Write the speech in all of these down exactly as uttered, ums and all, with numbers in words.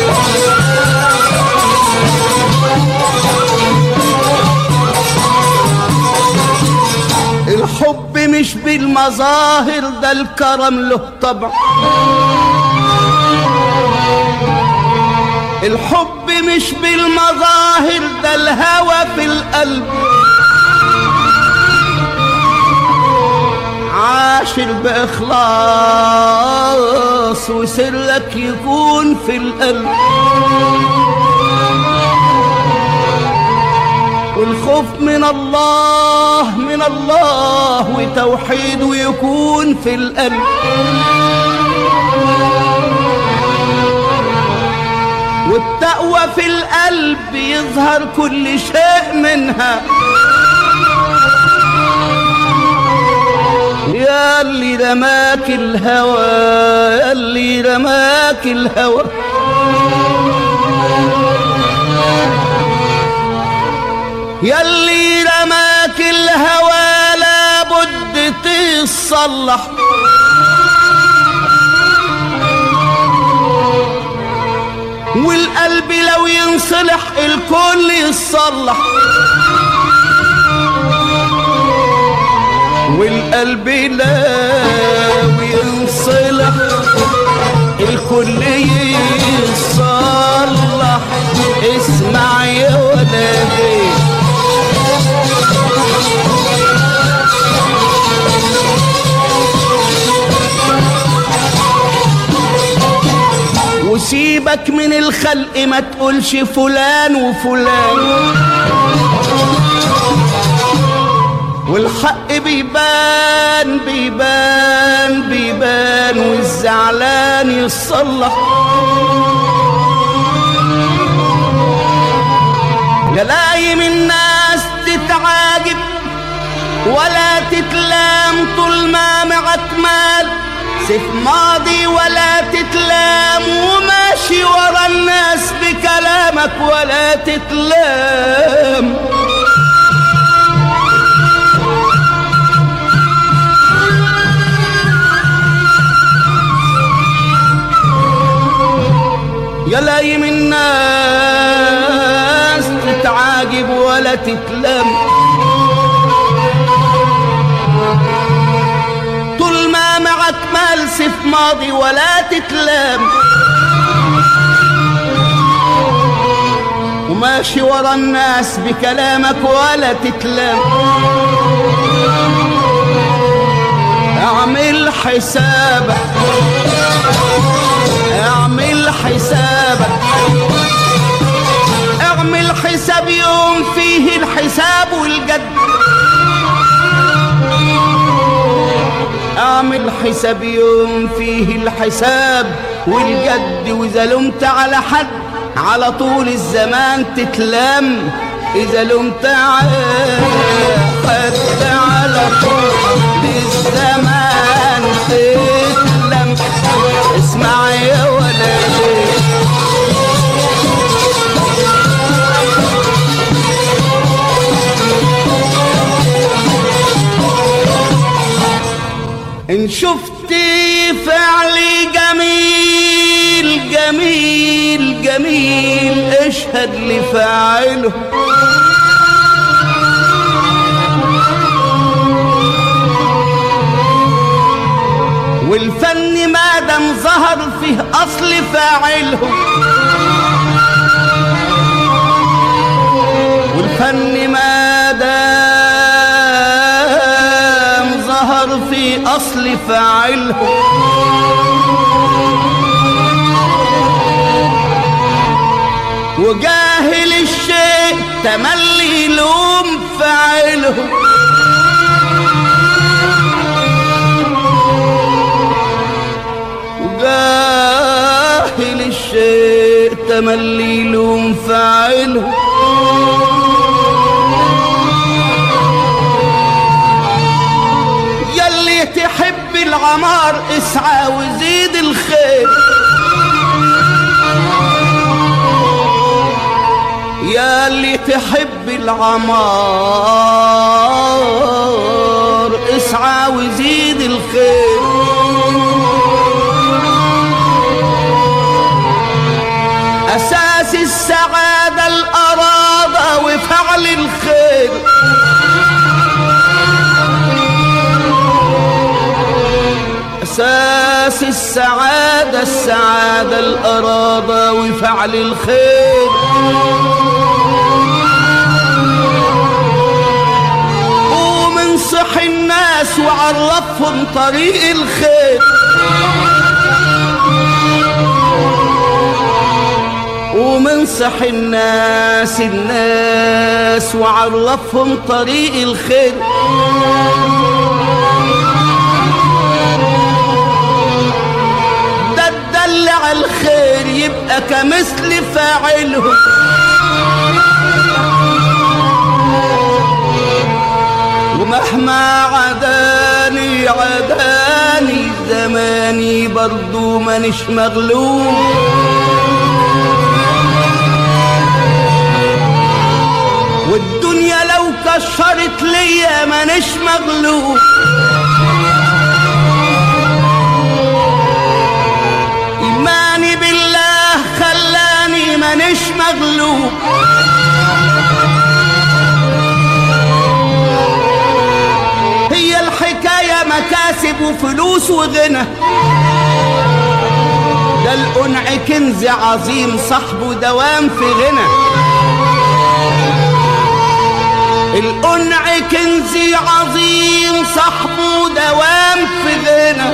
الحب مش بالمظاهر، ده الكرم له طبع. الحب مش بالمظاهر، ده الهوى في القلب. عاشر بإخلاص وسرك يكون في القلب. والخوف من الله من الله وتوحيده يكون في القلب. والتقوى في القلب يظهر كل شيء منها. يا اللي رماك الهوى، يا اللي رماك الهوى، يا اللي رماك الهوى لابد تصلح. والقلب لو ينصلح الكل يصلح. والقلب لو ينصلح الكل يصلح. اسمع يا ولدي، وسيبك من الخلق ما تقولش فلان وفلان. والحق بيبان بيبان بيبان والزعلان يصلح. جلايم الناس تتعاجب ولا تتلام طول ما معك مال. سيف ماضي ولا تتلام وماشي ورا الناس بكلامك ولا تتلام. يا لايم الناس تتعاجب ولا تتلام طول ما معك مال. سيف ماضي ولا تتلام وماشي ورا الناس بكلامك ولا تتلام. اعمل حسابك اعمل حسابك اعمل حساب يوم فيه الحساب والجد. اعمل حساب يوم فيه الحساب والجد. واذا لمت على حد على طول الزمان تتلام. اذا لمت على حد على طول الزمان تتلام. اسمع يا ولدي، ان شفتي فعلي جميل جميل جميل اشهد لفاعله. والفن ما دام ظهر فيه اصل فاعله. والفن ما دام ظهر فيه اصل فاعله. وجاهل الشيء تملي يلوم فاعله. جاهل الشيء تملي يلوم فاعله. يلي تحب العمار اسعى وزيد الخير. يلي تحب العمار اسعى وزيد الخير. السعادة الأرادة وفعل الخير، أساس السعادة السعادة الأرادة وفعل الخير. ومنصح الناس وعرفهم طريق الخير، ومنصح الناس الناس وعرفهم طريق الخير. ده الدل على الخير يبقى كمثل فاعلهم، ومهما عداني عداني زماني برضو مانيش مغلوب. والدنيا لو كشرت ليا مانيش مغلوب. إيماني بالله خلاني مانيش مغلوب. هي الحكاية مكاسب وفلوس وغنى، ده القنع كنز عظيم صاحبه دوام في غنى. القنع كنز عظيم صاحبه دوام في غنى.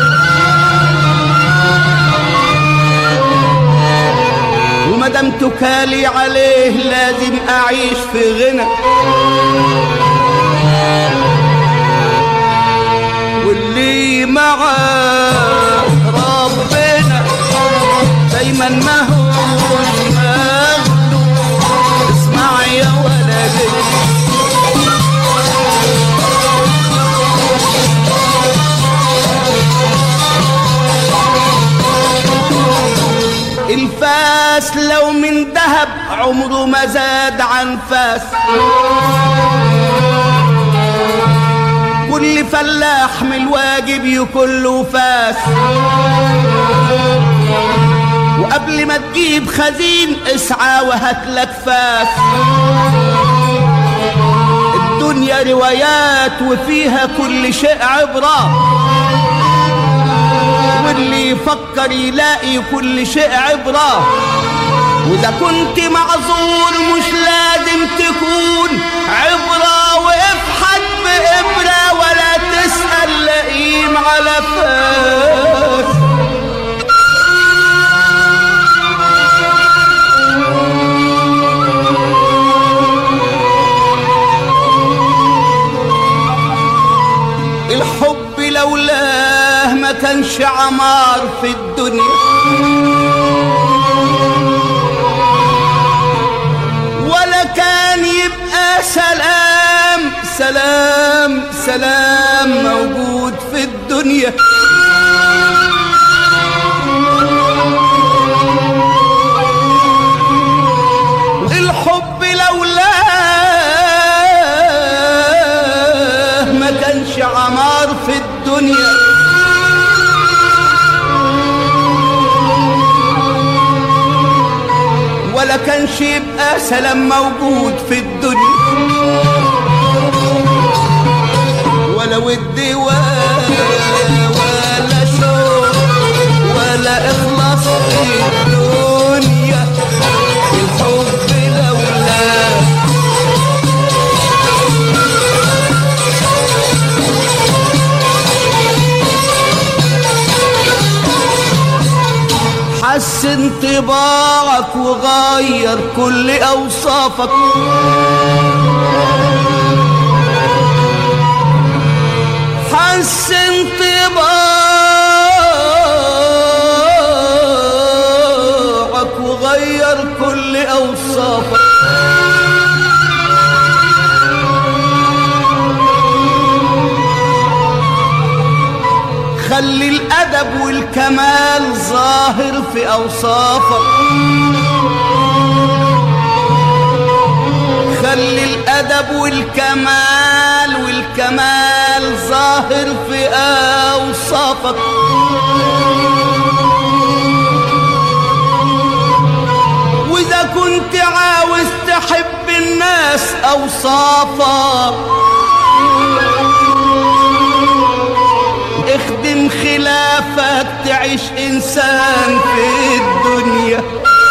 ومدام تكالي عليه لازم أعيش في غنى. واللي معاه ربنا دايما ما هوش مغلوب. اسمع يا ولدي الفاس لو من ذهب عمره ما زاد عن فاس. كل فلاح من الواجب يكون له فاس. وقبل ما تجيب خزين اسعى وهاتلك فاس. الدنيا روايات وفيها كل شيء عبرة، واللي يفكر يلاقي كل شيء عبرة. وإذا كنت معذور مش لازم تكون عبرة. وافحت بإبرة ولا تسأل لئيم على فاس. الحب لولاه ما كانش عمار في الدنيا، ولا كان يبقى سلام سلام سلام موجود في الدنيا. الحب لولاه ما كانش عمار في الدنيا، ولا كانش يبقى سلام موجود في الدنيا. ولا ود ولا ولا شوق ولا إخلاص في الدنيا. الحب لولاه حسن طباعك وغير كل أوصافك. حسن طباعك وغير كل أوصافك. خلي الأدب والكمال ظاهر في أوصافك. خلي الأدب والكمال والكمال ظاهر في أوصافك. وإذا كنت أوصافك، اخدم خلافك تعيش إنسان في الدنيا.